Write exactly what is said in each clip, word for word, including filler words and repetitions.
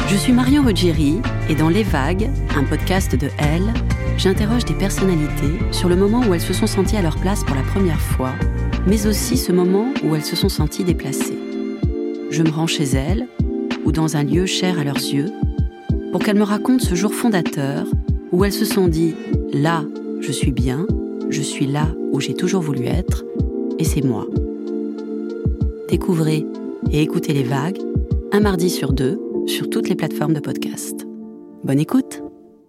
Je suis Marion Ruggieri et dans Les Vagues, un podcast de Elle, j'interroge des personnalités sur le moment où elles se sont senties à leur place pour la première fois, mais aussi ce moment où elles se sont senties déplacées. Je me rends chez elles, ou dans un lieu cher à leurs yeux, pour qu'elles me racontent ce jour fondateur où elles se sont dit « Là, je suis bien, je suis là où j'ai toujours voulu être, et c'est moi ». Découvrez et écoutez Les Vagues, un mardi sur deux, sur toutes les plateformes de podcast. Bonne écoute!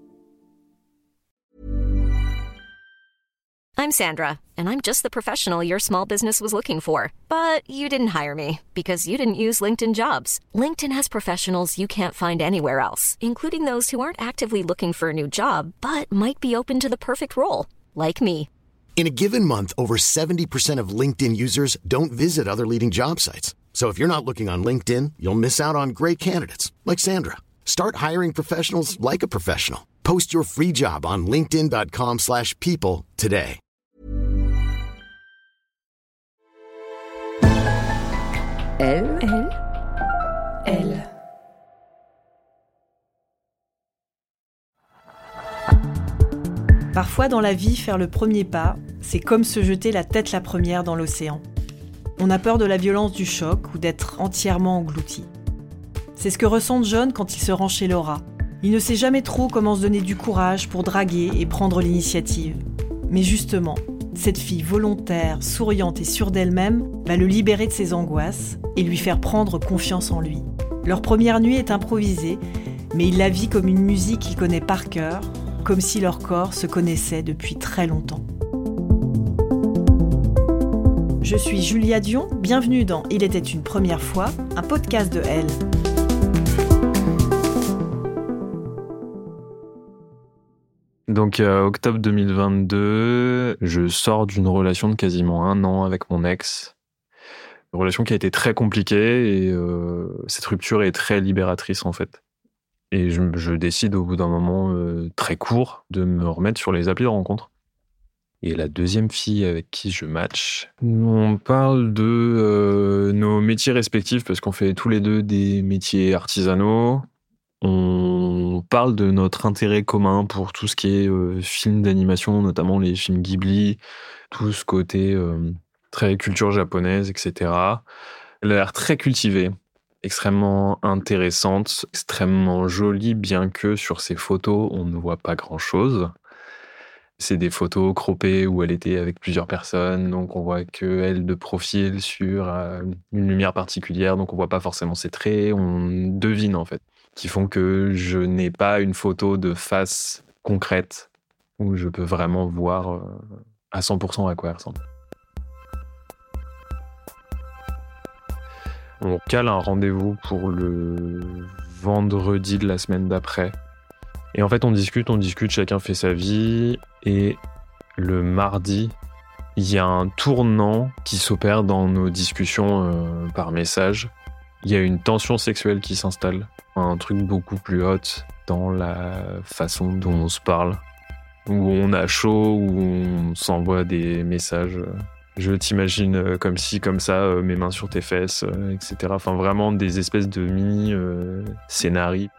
I'm Sandra, and I'm just the professional your small business was looking for. But you didn't hire me, because you didn't use LinkedIn Jobs. LinkedIn has professionals you can't find anywhere else, including those who aren't actively looking for a new job, but might be open to the perfect role, like me. In a given month, over seventy percent of LinkedIn users don't visit other leading job sites. So if you're not looking on LinkedIn, you'll miss out on great candidates like Sandra. Start hiring professionals like a professional. Post your free job on linkedin.com slash people today. Elle, elle, elle. Parfois dans la vie, faire le premier pas, c'est comme se jeter la tête la première dans l'océan. On a peur de la violence du choc ou d'être entièrement englouti. C'est ce que ressent John quand il se rend chez Laura. Il ne sait jamais trop comment se donner du courage pour draguer et prendre l'initiative. Mais justement, cette fille volontaire, souriante et sûre d'elle-même va le libérer de ses angoisses et lui faire prendre confiance en lui. Leur première nuit est improvisée, mais il la vit comme une musique qu'il connaît par cœur, comme si leur corps se connaissait depuis très longtemps. Je suis Julia Dion, bienvenue dans Il était une première fois, un podcast de Elle. Donc, euh, octobre deux mille vingt-deux, je sors d'une relation de quasiment un an avec mon ex. Une relation qui a été très compliquée et euh, cette rupture est très libératrice en fait. Et je, je décide au bout d'un moment euh, très court de me remettre sur les applis de rencontre. Et la deuxième fille avec qui je match, on parle de euh, nos métiers respectifs parce qu'on fait tous les deux des métiers artisanaux. On parle de notre intérêt commun pour tout ce qui est euh, films d'animation, notamment les films Ghibli, tout ce côté euh, très culture japonaise, et cetera. Elle a l'air très cultivée, extrêmement intéressante, extrêmement jolie, bien que sur ses photos, on ne voit pas grand-chose. C'est des photos croppées où elle était avec plusieurs personnes, donc on voit qu'elle de profil sur euh, une lumière particulière, donc on voit pas forcément ses traits, on devine en fait, qui font que je n'ai pas une photo de face concrète où je peux vraiment voir euh, à cent pour cent à quoi elle ressemble. On cale un rendez-vous pour le vendredi de la semaine d'après. Et en fait, on discute, on discute, chacun fait sa vie. Et le mardi, il y a un tournant qui s'opère dans nos discussions euh, par message. Il y a une tension sexuelle qui s'installe. Un truc beaucoup plus haut dans la façon dont on se parle. Où on a chaud, où on s'envoie des messages. Je t'imagine comme ci, comme ça, mes mains sur tes fesses, et cetera. Enfin, vraiment des espèces de mini-scénarii.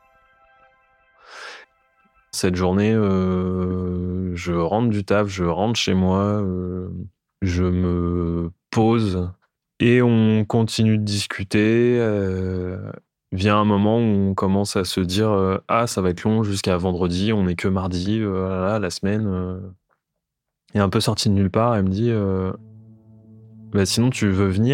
Cette journée, euh, je rentre du taf, je rentre chez moi, euh, je me pose et on continue de discuter. Euh, vient un moment où on commence à se dire euh, « Ah, ça va être long jusqu'à vendredi, on n'est que mardi, euh, là, la semaine. Euh. » Et un peu sortie de nulle part, elle me dit euh, « Bah, sinon, tu veux venir ?»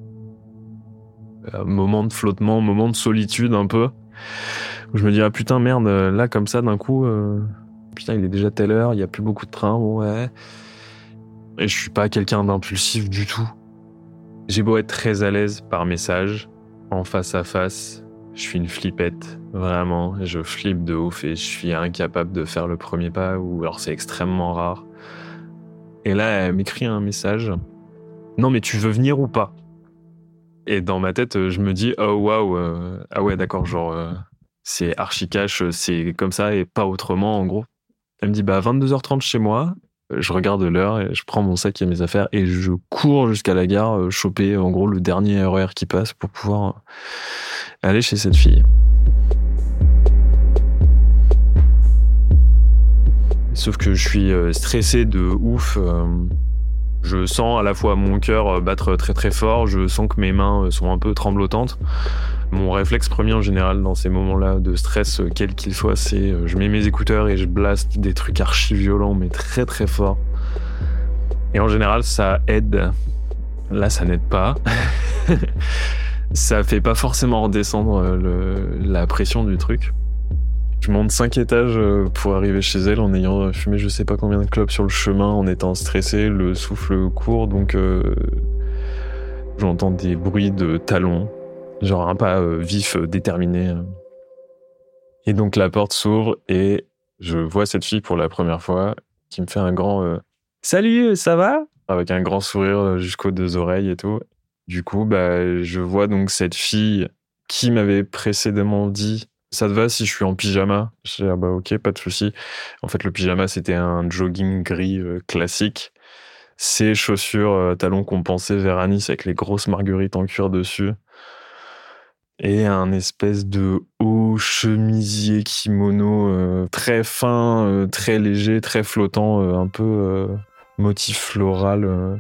Un moment de flottement, un moment de solitude un peu. Où je me dis, ah putain, merde, là, comme ça, d'un coup, euh, putain, il est déjà telle heure, il n'y a plus beaucoup de trains, ouais. Et je suis pas quelqu'un d'impulsif du tout. J'ai beau être très à l'aise par message, en face à face, je suis une flippette, vraiment. Je flippe de ouf et je suis incapable de faire le premier pas, ou alors c'est extrêmement rare. Et là, elle m'écrit un message. Non, mais tu veux venir ou pas ? Et dans ma tête, je me dis, oh waouh, euh, ah ouais, d'accord, genre, euh, c'est archi cash, c'est comme ça et pas autrement, en gros. Elle me dit, bah, vingt-deux heures trente chez moi. Je regarde l'heure et je prends mon sac et mes affaires et je cours jusqu'à la gare, choper, en gros, le dernier R E R qui passe pour pouvoir aller chez cette fille. Sauf que je suis stressé de ouf. Je sens à la fois mon cœur battre très très fort, je sens que mes mains sont un peu tremblotantes. Mon réflexe premier en général dans ces moments-là de stress, quel qu'il soit, c'est je mets mes écouteurs et je blaste des trucs archi violents, mais très très forts. Et en général, ça aide. Là, ça n'aide pas. Ça fait pas forcément redescendre le, la pression du truc. Je monte cinq étages pour arriver chez elle en ayant fumé je sais pas combien de clopes sur le chemin, en étant stressé, le souffle court, donc euh, j'entends des bruits de talons, genre un pas euh, vif, déterminé. Et donc la porte s'ouvre et je vois cette fille pour la première fois qui me fait un grand euh, « Salut, ça va ?» avec un grand sourire jusqu'aux deux oreilles et tout. Du coup, bah, je vois donc cette fille qui m'avait précédemment dit « Ça te va si je suis en pyjama ?» Je dis « Ah bah ok, pas de souci. » En fait, le pyjama, c'était un jogging gris euh, classique. Ces chaussures euh, talons compensés Veranis avec les grosses marguerites en cuir dessus. Et un espèce de haut chemisier kimono euh, très fin, euh, très léger, très flottant, euh, un peu euh, motif floral. Euh.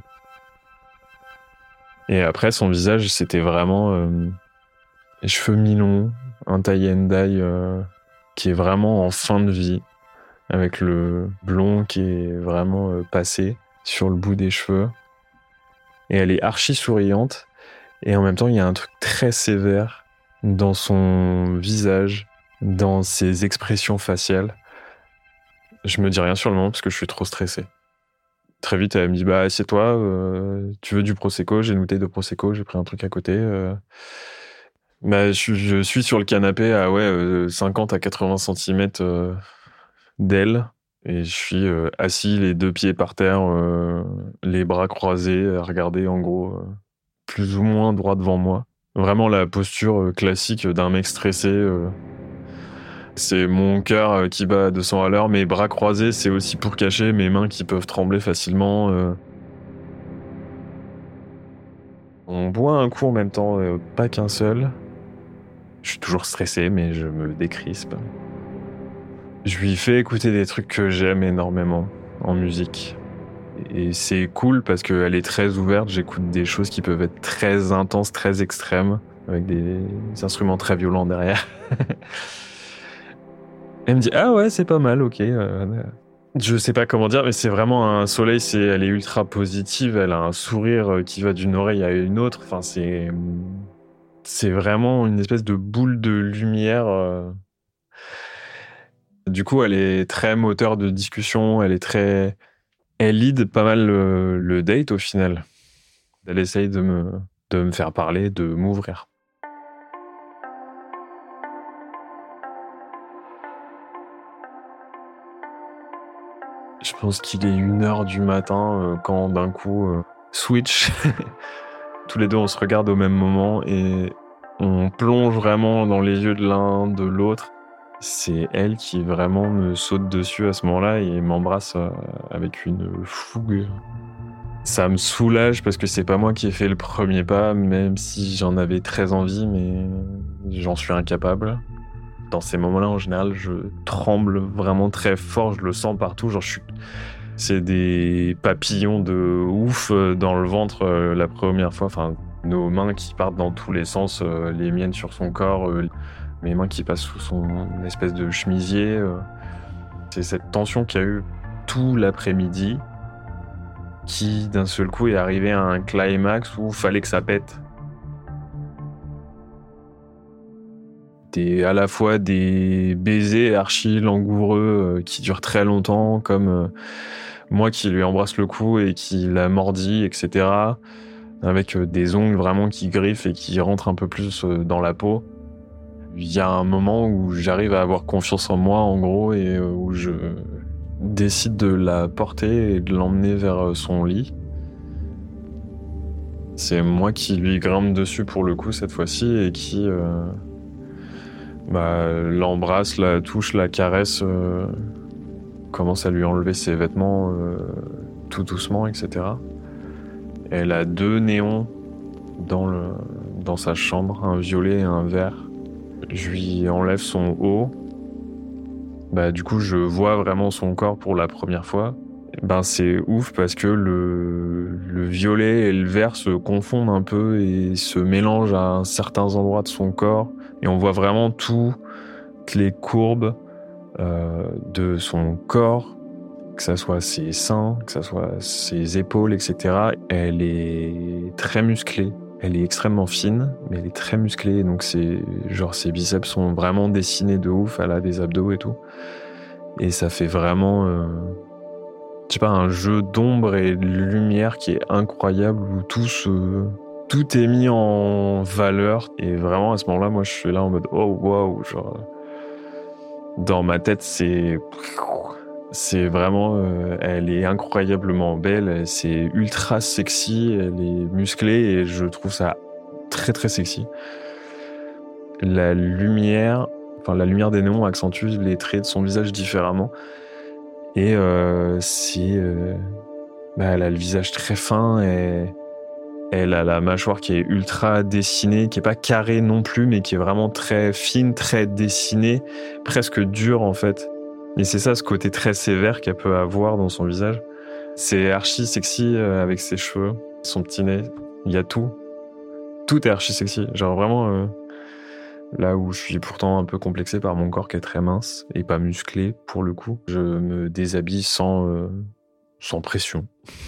Et après, son visage, c'était vraiment euh, les cheveux mi-longs, un tie-and-dye euh, qui est vraiment en fin de vie, avec le blond qui est vraiment euh, passé sur le bout des cheveux. Et elle est archi souriante. Et en même temps, il y a un truc très sévère dans son visage, dans ses expressions faciales. Je me dis rien sur le moment parce que je suis trop stressé. Très vite, elle me dit « Bah, assieds-toi, euh, tu veux du Prosecco ?» J'ai une bouteille de Prosecco, j'ai pris un truc à côté. Euh... Bah, je, je suis sur le canapé à ouais, euh, cinquante à quatre-vingts centimètres euh, d'elle. Et je suis euh, assis, les deux pieds par terre, euh, les bras croisés, à regarder en gros euh, plus ou moins droit devant moi. Vraiment la posture euh, classique d'un mec stressé. Euh, c'est mon cœur euh, qui bat à deux cents à l'heure, mes bras croisés, c'est aussi pour cacher mes mains qui peuvent trembler facilement. Euh. On boit un coup en même temps, euh, pas qu'un seul. Je suis toujours stressé, mais je me décrispe. Je lui fais écouter des trucs que j'aime énormément en musique. Et c'est cool parce qu'elle est très ouverte. J'écoute des choses qui peuvent être très intenses, très extrêmes, avec des, des instruments très violents derrière. Elle me dit « Ah ouais, c'est pas mal, ok. Euh, » Je sais pas comment dire, mais c'est vraiment un soleil. C'est, elle est ultra positive. Elle a un sourire qui va d'une oreille à une autre. Enfin, c'est, c'est vraiment une espèce de boule de lumière. Euh... Du coup, elle est très moteur de discussion. Elle est très, elle lead pas mal le, le date au final. Elle essaye de me, de me faire parler, de m'ouvrir. Je pense qu'il est une heure du matin euh, quand d'un coup, euh, switch. Tous les deux, on se regarde au même moment et on plonge vraiment dans les yeux de l'un, de l'autre. C'est elle qui vraiment me saute dessus à ce moment-là et m'embrasse euh, avec une fougue. Ça me soulage parce que c'est pas moi qui ai fait le premier pas, même si j'en avais très envie, mais j'en suis incapable. Dans ces moments-là, en général, je tremble vraiment très fort, je le sens partout. Genre, je suis... C'est des papillons de ouf dans le ventre euh, la première fois. Enfin, nos mains qui partent dans tous les sens, euh, les miennes sur son corps, euh, mes mains qui passent sous son espèce de chemisier. Euh. C'est cette tension qu'il y a eu tout l'après-midi qui, d'un seul coup, est arrivée à un climax où il fallait que ça pète. Des, à la fois des baisers archi langoureux euh, qui durent très longtemps, comme euh, moi qui lui embrasse le cou et qui la mordit, et cetera. Avec euh, des ongles vraiment qui griffent et qui rentrent un peu plus euh, dans la peau. Il y a un moment où j'arrive à avoir confiance en moi, en gros, et euh, où je décide de la porter et de l'emmener vers euh, son lit. C'est moi qui lui grimpe dessus pour le coup cette fois-ci et qui... Euh, Bah, l'embrasse, la touche, la caresse, euh, commence à lui enlever ses vêtements euh, tout doucement, et cetera. Elle a deux néons dans, le, dans sa chambre, un violet et un vert. Je lui enlève son haut. Bah, du coup, je vois vraiment son corps pour la première fois. Ben, c'est ouf parce que le, le violet et le vert se confondent un peu et se mélangent à certains endroits de son corps. Et on voit vraiment toutes les courbes euh, de son corps, que ça soit ses seins, que ça soit ses épaules, et cetera. Elle est très musclée. Elle est extrêmement fine, mais elle est très musclée. Donc, c'est, genre, ses biceps sont vraiment dessinés de ouf. Elle a des abdos et tout. Et ça fait vraiment... Euh, je sais pas, un jeu d'ombre et de lumière qui est incroyable, où tout se, tout est mis en valeur. Et vraiment, à ce moment-là, moi, je suis là en mode, oh, waouh, genre, dans ma tête, c'est, c'est vraiment, euh, elle est incroyablement belle, c'est ultra sexy, elle est musclée et je trouve ça très, très sexy. La lumière, enfin, la lumière des néons accentue les traits de son visage différemment. Et euh, c'est, euh, bah, elle a le visage très fin et elle a la mâchoire qui est ultra dessinée, qui est pas carrée non plus, mais qui est vraiment très fine, très dessinée, presque dure en fait. Et c'est ça, ce côté très sévère qu'elle peut avoir dans son visage. C'est archi sexy euh, avec ses cheveux, son petit nez, il y a tout. Tout est archi sexy, genre vraiment... Euh, Là où je suis pourtant un peu complexé par mon corps qui est très mince et pas musclé pour le coup, je me déshabille sans, euh, sans pression.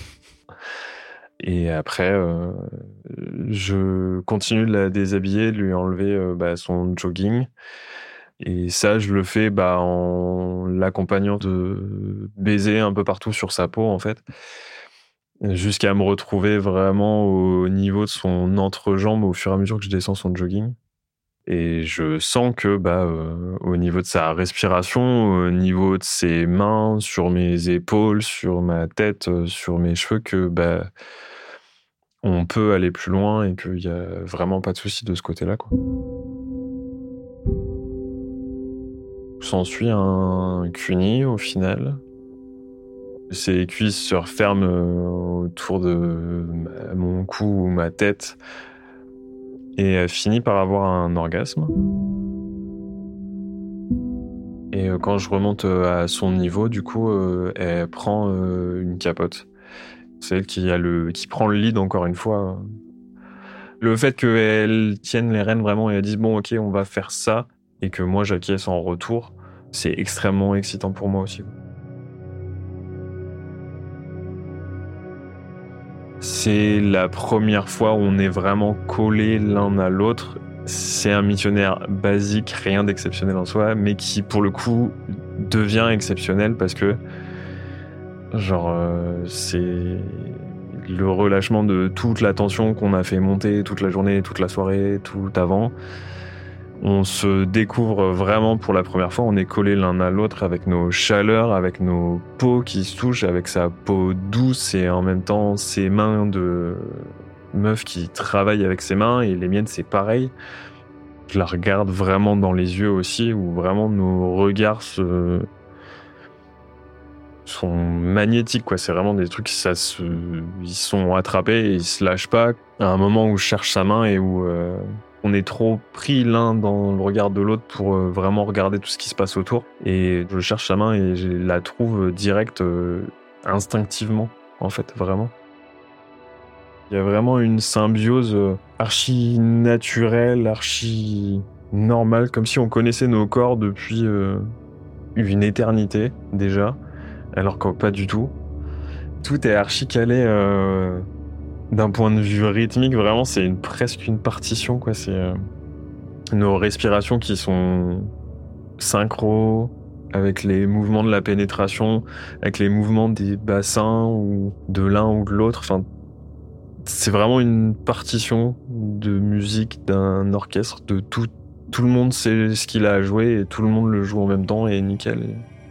Et après, euh, je continue de la déshabiller, de lui enlever euh, bah, son jogging. Et ça, je le fais bah, en l'accompagnant de baisers un peu partout sur sa peau en fait, jusqu'à me retrouver vraiment au niveau de son entrejambe au fur et à mesure que je descends son jogging. Et je sens que, bah, euh, au niveau de sa respiration, au niveau de ses mains, sur mes épaules, sur ma tête, euh, sur mes cheveux, que, bah, on peut aller plus loin et qu'il y a vraiment pas de souci de ce côté-là, quoi. S'ensuit un cuni au final. Ses cuisses se referment autour de mon cou ou ma tête. Et elle finit par avoir un orgasme. Et quand je remonte à son niveau, du coup, elle prend une capote. C'est elle qui, a le, qui prend le lead encore une fois. Le fait qu'elle tienne les rênes vraiment et elle dise « bon, ok, on va faire ça » et que moi j'acquiesce en retour, c'est extrêmement excitant pour moi aussi. C'est la première fois où on est vraiment collés l'un à l'autre. C'est un missionnaire basique, rien d'exceptionnel en soi, mais qui, pour le coup, devient exceptionnel parce que, genre, euh, c'est le relâchement de toute la tension qu'on a fait monter toute la journée, toute la soirée, tout avant. On se découvre vraiment pour la première fois, on est collés l'un à l'autre avec nos chaleurs, avec nos peaux qui se touchent, avec sa peau douce et en même temps ses mains de meuf qui travaille avec ses mains et les miennes c'est pareil. Je la regarde vraiment dans les yeux aussi, où vraiment nos regards se... sont magnétiques, quoi. C'est vraiment des trucs, ça se... ils sont attrapés et ils se lâchent pas. À un moment où je cherche sa main et où... Euh... on est trop pris l'un dans le regard de l'autre pour vraiment regarder tout ce qui se passe autour. Et je cherche sa main et je la trouve direct, euh, instinctivement, en fait, vraiment. Il y a vraiment une symbiose archi naturelle, archi normale, comme si on connaissait nos corps depuis euh, une éternité, déjà, alors que pas du tout. Tout est archi calé... Euh... D'un point de vue rythmique, vraiment, c'est une, presque une partition, quoi. C'est euh, nos respirations qui sont synchro, avec les mouvements de la pénétration, avec les mouvements des bassins ou de l'un ou de l'autre. Enfin, c'est vraiment une partition de musique d'un orchestre. De tout, tout le monde sait ce qu'il a à jouer et tout le monde le joue en même temps et nickel.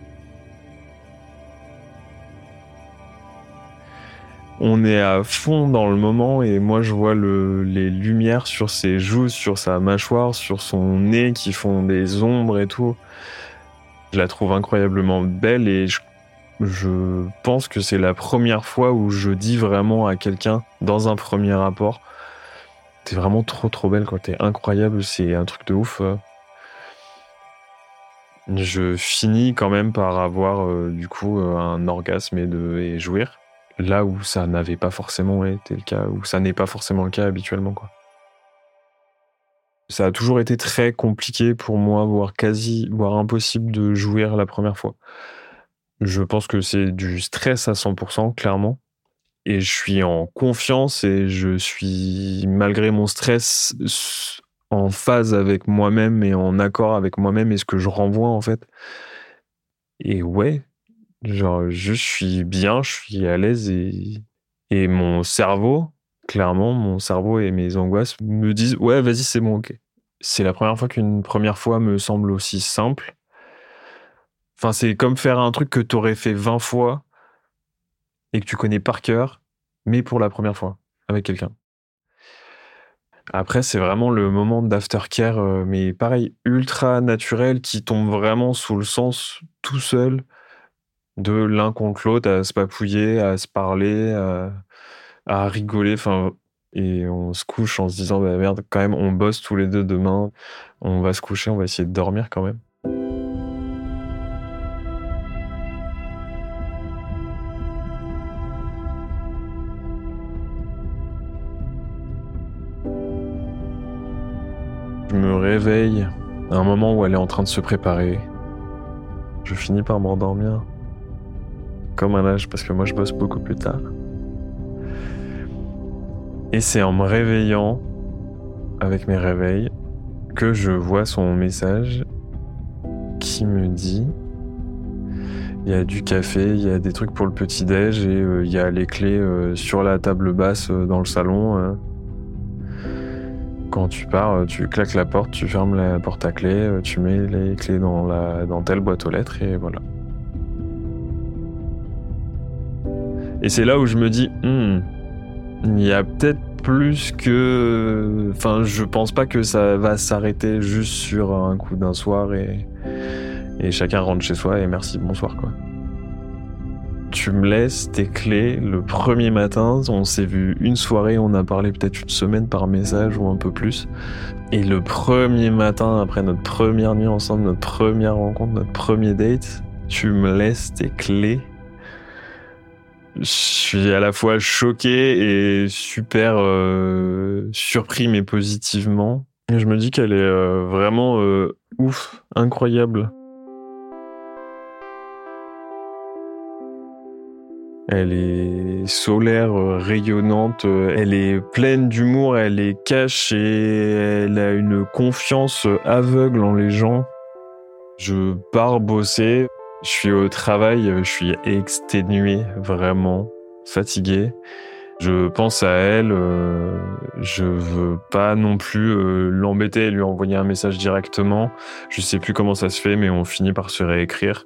On est à fond dans le moment et moi je vois le, les lumières sur ses joues, sur sa mâchoire, sur son nez qui font des ombres et tout. Je la trouve incroyablement belle et je, je pense que c'est la première fois où je dis vraiment à quelqu'un dans un premier rapport « T'es vraiment trop trop belle, quoi. T'es incroyable, c'est un truc de ouf. » je finis quand même par avoir euh, du coup euh, un orgasme et, de, et jouir, là où ça n'avait pas forcément été le cas, où ça n'est pas forcément le cas habituellement, quoi. Ça a toujours été très compliqué pour moi, voire quasi, voire impossible de jouir la première fois. Je pense que c'est du stress à cent pour cent, clairement. Et je suis en confiance et je suis, malgré mon stress, en phase avec moi-même et en accord avec moi-même et ce que je renvoie, en fait. Et ouais, genre, je suis bien, je suis à l'aise et, et mon cerveau, clairement, mon cerveau et mes angoisses me disent « Ouais, vas-y, c'est bon, ok ». C'est la première fois qu'une première fois me semble aussi simple. Enfin, c'est comme faire un truc que t'aurais fait vingt fois et que tu connais par cœur, mais pour la première fois, avec quelqu'un. Après, c'est vraiment le moment d'aftercare, euh, mais pareil, ultra naturel, qui tombe vraiment sous le sens tout seul, de l'un contre l'autre, à se papouiller, à se parler, à, à rigoler, enfin... Et on se couche en se disant, bah merde, quand même, on bosse tous les deux demain, on va se coucher, on va essayer de dormir quand même. Je me réveille à un moment où elle est en train de se préparer. Je finis par m'endormir comme un âge, parce que moi je bosse beaucoup plus tard. Et c'est en me réveillant, avec mes réveils, que je vois son message qui me dit il y a du café, il y a des trucs pour le petit-déj et euh, il y a les clés euh, sur la table basse euh, dans le salon. Euh. Quand tu pars, tu claques la porte, tu fermes la porte à clé, euh, tu mets les clés dans, la, dans telle boîte aux lettres et voilà. Et c'est là où je me dis, hmm, il y a peut-être plus que... Enfin, je pense pas que ça va s'arrêter juste sur un coup d'un soir et, et chacun rentre chez soi et merci, bonsoir, quoi. Tu me laisses tes clés le premier matin, on s'est vu une soirée, on a parlé peut-être une semaine par message ou un peu plus. Et le premier matin, après notre première nuit ensemble, notre première rencontre, notre premier date, tu me laisses tes clés. Je suis à la fois choqué et super euh, surpris, mais positivement. Et je me dis qu'elle est euh, vraiment euh, ouf, incroyable. Elle est solaire, rayonnante, elle est pleine d'humour, elle est cash et elle a une confiance aveugle en les gens. Je pars bosser. Je suis au travail, je suis exténué, vraiment fatigué. Je pense à elle, euh, je veux pas non plus euh, l'embêter et lui envoyer un message directement. Je sais plus comment ça se fait, mais on finit par se réécrire.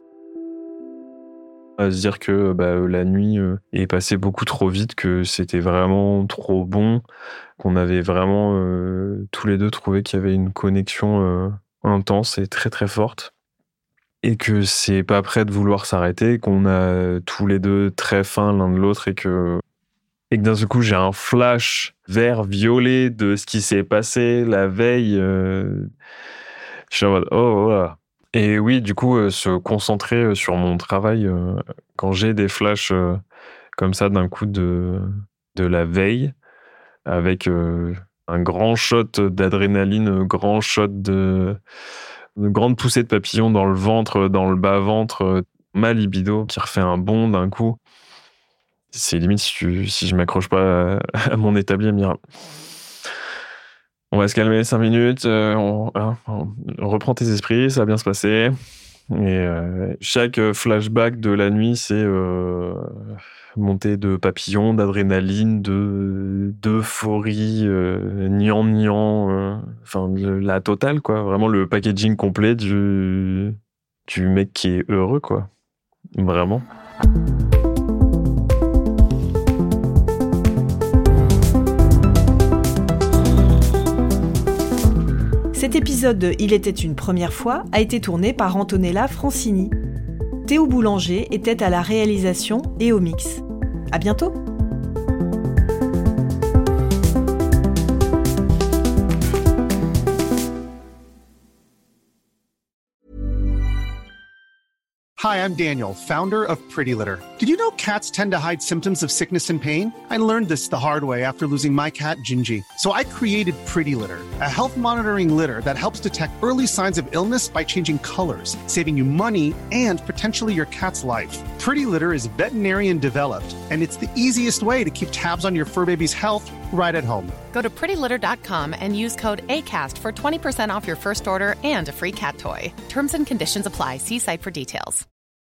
À se dire que bah, la nuit euh, est passée beaucoup trop vite, que c'était vraiment trop bon, qu'on avait vraiment euh, tous les deux trouvé qu'il y avait une connexion euh, intense et très très forte. Et que c'est pas prêt de vouloir s'arrêter, qu'on a tous les deux très faim l'un de l'autre et que, et que d'un seul coup j'ai un flash vert violet de ce qui s'est passé la veille. Euh... Je suis en mode oh voilà. Et oui, du coup, euh, se concentrer sur mon travail euh, quand j'ai des flashs euh, comme ça d'un coup de, de la veille avec euh, un grand shot d'adrénaline, un grand shot de... une grande poussée de papillons dans le ventre, dans le bas-ventre, ma libido qui refait un bond d'un coup. C'est limite si, tu, si je m'accroche pas à, à mon établi à me dire on va se calmer cinq minutes, euh, on, hein, on reprend tes esprits, ça va bien se passer. Et euh, chaque flashback de la nuit, c'est euh, montée de papillons, d'adrénaline, de, d'euphorie, euh, gnang-gnang, euh, enfin la totale, quoi. Vraiment le packaging complet du, du mec qui est heureux, quoi. Vraiment. Cet épisode de Il était une première fois a été tourné par Antonella Francini. Théo Boulanger était à la réalisation et au mix. À bientôt! Hi, I'm Daniel, founder of Pretty Litter. Did you know cats tend to hide symptoms of sickness and pain? I learned this the hard way after losing my cat, Gingy. So I created Pretty Litter, a health monitoring litter that helps detect early signs of illness by changing colors, saving you money and potentially your cat's life. Pretty Litter is veterinarian developed, and it's the easiest way to keep tabs on your fur baby's health right at home. Go to pretty litter dot com and use code ACAST for twenty percent off your first order and a free cat toy. Terms and conditions apply. See site for details.